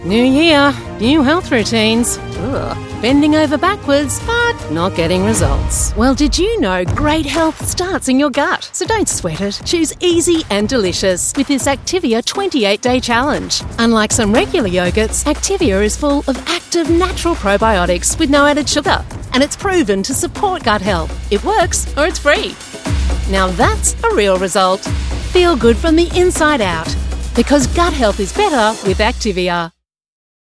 New year, new health routines. Ugh. Bending over backwards, but not getting results. Well, did you know great health starts in your gut? So don't sweat it. Choose easy and delicious with this Activia 28-day challenge. Unlike some regular yogurts, Activia is full of active natural probiotics with no added sugar. And it's proven to support gut health. It works or it's free. Now that's a real result. Feel good from the inside out. Because gut health is better with Activia.